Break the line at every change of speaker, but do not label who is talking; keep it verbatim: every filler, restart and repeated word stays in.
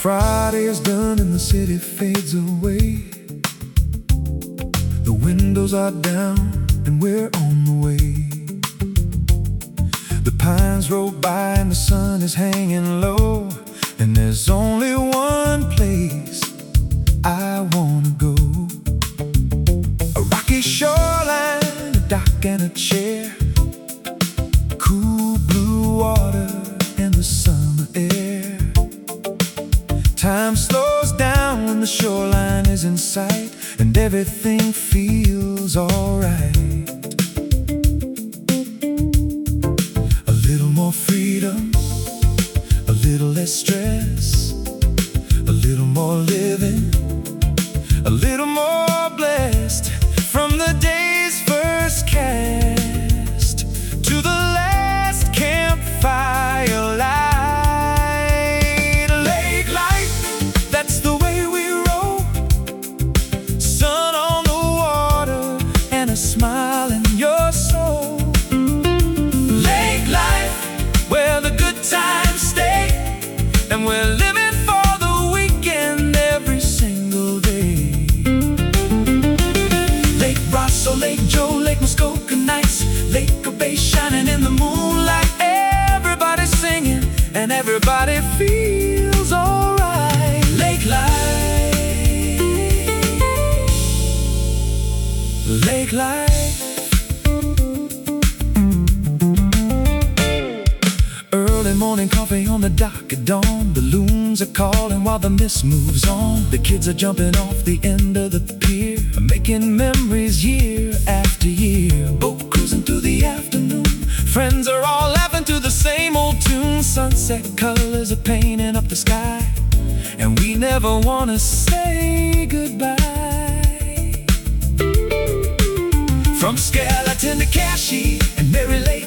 Friday is done and the city fades away. The windows are down and we're on the way. The pines roll by and the sun is hanging low, and there's only one place I wanna go. A rocky shoreline, a dock and a chair, cool blue water and the summer air. Time slows down when the shoreline is in sight, and everything feels alright. A little more freedom, a little less stress, a little more living, a little more blessed. From the day's first cast to the last campfire light. Lake life, that's the way we roll. Sun on the water and a smile in your soul. Lake life, where the good times stay, and we're living for the weekend every single day. Lake Rosseau, Lake Joe, Lake Muskoka nights, Lake Bay shining in the moonlight. Everybody singing and everybody feels alright. Lake life, lake life. Early morning coffee on the dock at dawn. The loons are calling while the mist moves on. The kids are jumping off the end of the pier, making memories year after year. Boat cruising through the afternoon, friends are all laughing to the same old tune. Sunset colors are painting up the sky, and we never want to say goodbye. From Skeleton to Cashy and Mary Lake,